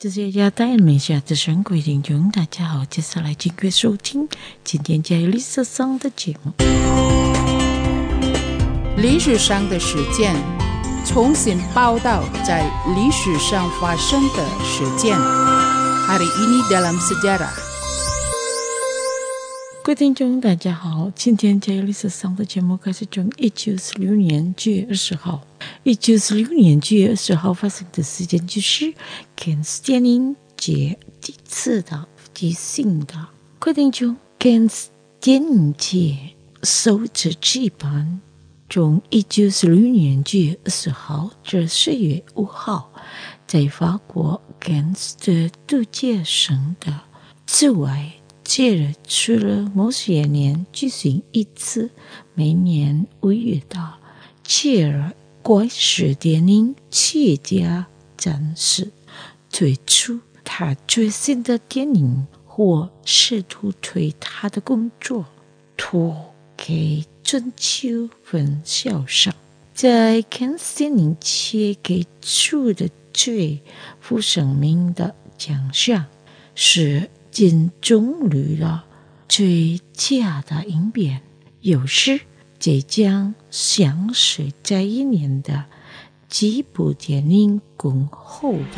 这些亚太美下的神鬼听众，大家好，接下来请各位收听今天在历史上的节目。 历史上的事件，重新报道在历史上发生的事件。Hari ini dalam sejarah。 各位听众，大家好，今天在历史上的节目开始从1946年9月20号。1946年9月20号发生的事件就是肯斯电影节第次的即兴的。各位听众，肯斯电影节首次举办从1946年9月20号至4月5号，在法国肯斯的度假省的之外，节日除了某些年举行一次，每年5月的节日怪事电影企业家展示，推出他最新的电影或试图推他的工作托给全球分销商。在肯斯电影节给出的最负盛名的奖项是金棕榈的最佳的影片，有时这将像是在一年的几部电影共后的。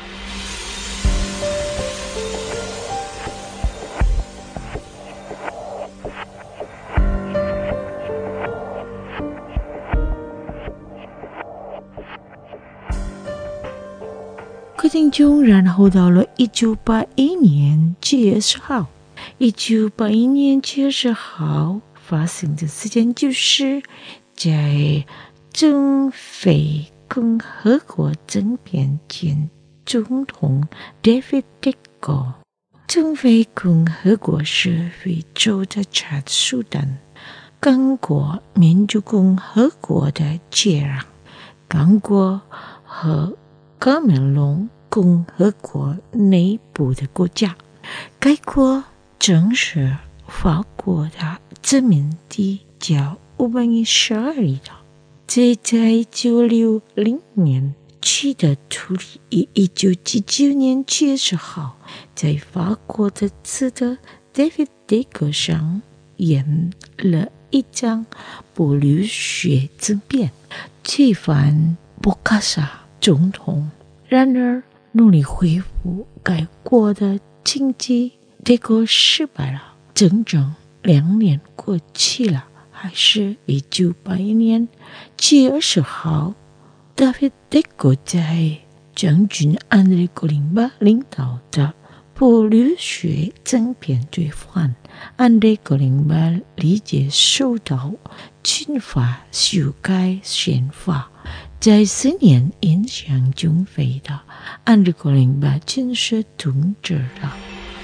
各位听众，然后到了1981年9月10号，1981年9月10号发生的事件就是在中非共和国政变前总统 David Dicko。中非共和国是非洲的查德苏丹、刚果民主共和国的接壤、刚果和卡梅隆共和国内部的国家。该国正是法国的殖民地，叫乌班伊十二里的。这在1960年取得独立，1979年9月10号，在法国的自的 David Dicko 上演了一场不流血政变，推翻博卡萨总统。然而，努力恢复该国的经济，结果失败了。整整2年过去了，还是1981年9月20号，David Dicko在将军安德烈·戈林巴领导的不流血政变推翻。安德烈·戈林巴立即受到军法修改宪法，在4年影响中非的安德烈·戈林巴军事统治了。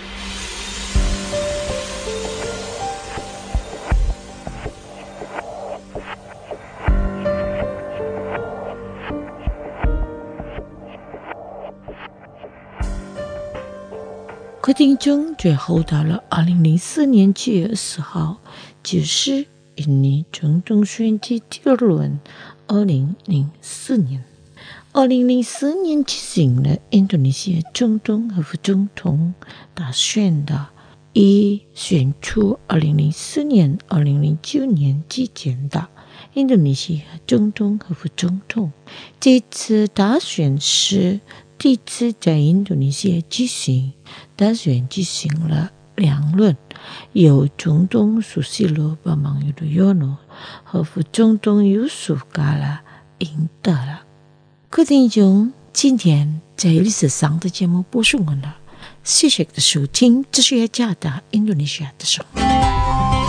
各位听众，最后到了2004年9月20号，就是印尼总统选举第二轮。2004年举行了印度尼西亚总统和副总统大选的，以选出2004年、2009年之间的印度尼西亚总统和副总统。这次大选是第一次在印度尼西亚举行，大选举行了2轮，由总统苏西罗·巴芒尤多尤诺和副总统尤苏·卡拉赢得了。各位听众，今天在历史上的节目播送完了，谢谢的收听，这是雅加达印度尼西亚的声音。